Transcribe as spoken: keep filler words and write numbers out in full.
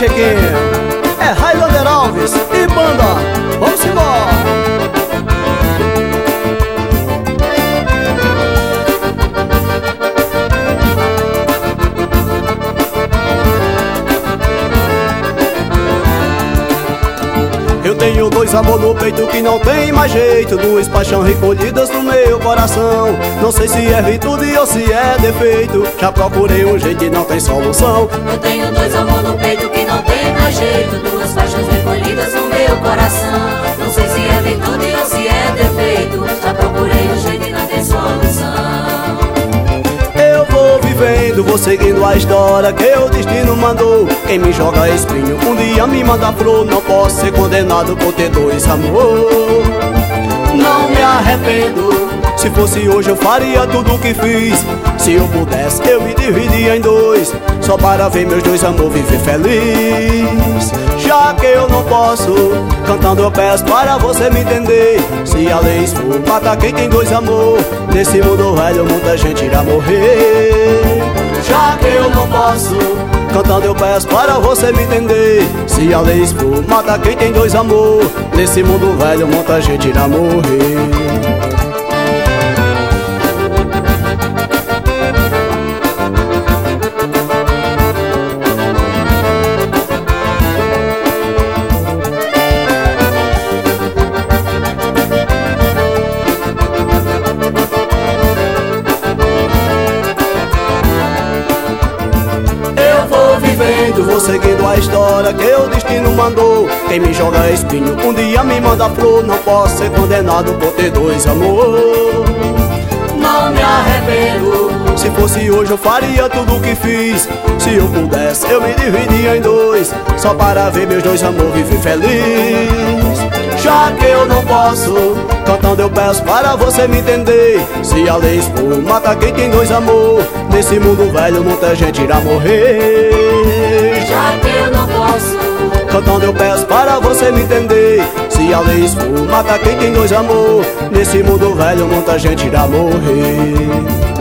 Chiquinho. É Highlander Alves e banda. Vamos embora. Eu tenho dois amor no peito que não tem mais jeito, duas paixões recolhidas no meu coração. Não sei se é virtude ou se é defeito, já procurei um jeito e não tem solução. Eu tenho dois amor no peito que não tem mais jeito, duas paixões recolhidas no meu coração. Não sei se é virtude ou se é defeito, já procurei um jeito e não tem solução. Eu vou vivendo, vou seguindo a história que o destino mandou. Quem me joga espinho, um dia me manda flor. Não posso ser condenado por ter dois amor. Não me arrependo, se fosse hoje eu faria tudo o que fiz. Se eu pudesse eu me dividia em dois, só para ver meus dois amor viver feliz. Já que eu não posso, cantando eu peço para você me entender. Se a lei for mata quem tem dois amor, nesse mundo velho muita gente irá morrer. Já que eu não posso, cantando eu peço para você me entender. Se a lei for mata quem tem dois amor, nesse mundo velho muita gente irá morrer. Vou seguindo a história que o destino mandou. Quem me joga espinho, um dia me manda flor. Não posso ser condenado por ter dois amor. Não me arrependo, se fosse hoje eu faria tudo o que fiz. Se eu pudesse eu me dividia em dois, só para ver meus dois amor viver feliz. Já que eu não posso, cantando eu peço para você me entender. Se a lei for mata quem tem dois amor, nesse mundo velho muita gente irá morrer. Já que eu não posso, cantando eu peço para você me entender. Se a lei for mata quem tem dois amor, nesse mundo velho muita gente irá morrer.